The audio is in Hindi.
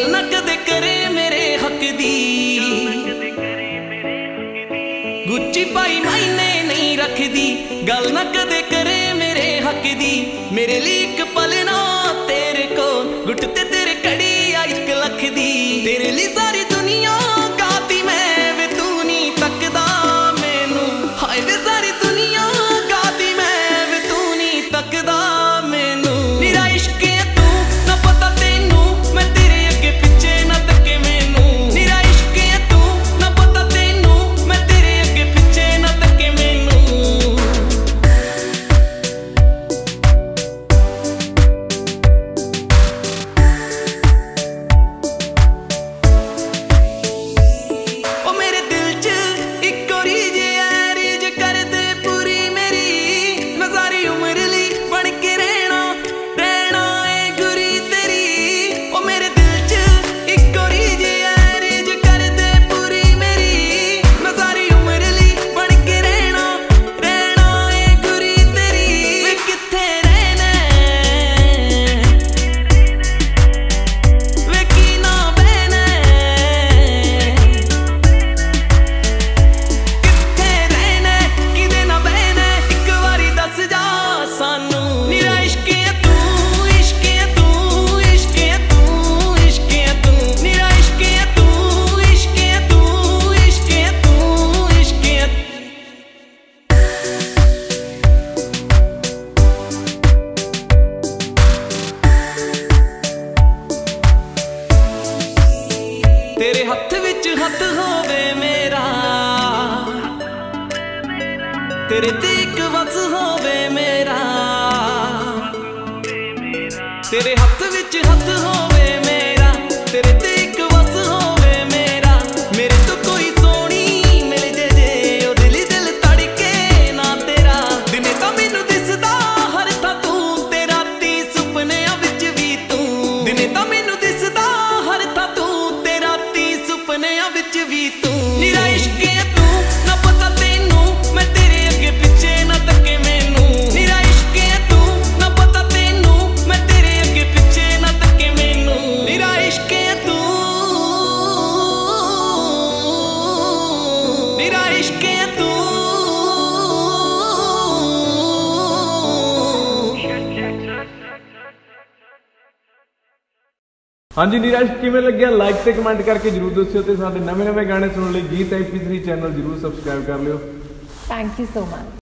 गल ना कदे करे मेरे हक दी, गुच्ची पाई मायने नहीं रखदी। गल ना कदे करे मेरे हक दी, मेरे लिए एक पल ना तेरे को गुट ते तेरे कड़ी आ 1 लख दी। तेरे लिए सारी दुनिया गाती मैं वे तू नहीं तकदा मैनू, हाय वे सारी दुनिया गाती मैं वे तू नहीं तकदा मैनू। मेरा इश्क है तू ना पता तेनू, मैं तेरे अगे पिछे ना तके मैनू। मेरा इश्क है तू ना पता तेनू, मैं तेरे अगे पिछे ना तके मैनू। ओ मेरे दिल च एक और रीज है, रीज कर दे पूरी मेरी, मैं सारी उम्र ली बन के रहना रहना है गुरी तेरी। ओ मेरे दिल च एक और रीज है, रीज कर दे पूरी मेरी, मैं सारी उम्र ली बन के रहना रहना है गुरी तेरी। वे किथे रहना वे की ना बहना, किथे रहना किदे ना बहना, एक बारी दस जा सानू। मेरा इश्क है तू, इश्क है तू, इश्क है तू, इश्क है तू। मेरा इश्क है तू, इश्क है तू, इश्क है तू, इश्क है तेरे हथ विच हथ होवे मेरा, तेरे ते एक वस होवे मेरा। तेरे हथ विच हथ होवे मेरा, तेरे ते एक वस होवे मेरा। मेरे तो कोई सोनी मिल जे ओ दिल ही दिल तड़के ना तेरा। दिने तां मैनू दिसदा हर थां तू, ते राती सुपनियां विच भी तू। दिने तां मैनू दिसदा हर थां तू, ते राती सुपनियां विच भी तू। मेरा इश्क है तू ना पता तेनू, मैं तेरे अगे पिछे ना तके मैनू। मेरा इश्क है तू ना पता तेनू, मैं तेरे अगे पिछे ना तके मैनू। मेरा इश्क है तू, मेरा इश्क है तू। हाँ जी नीरज किवें लग्या लाइक ते कमेंट करके जरूर दस्सिओ ते साडे नवे-नवे गाने सुनने लई गीत MP3 चैनल जरूर सबसक्राइब कर लिओ। Thank you so much.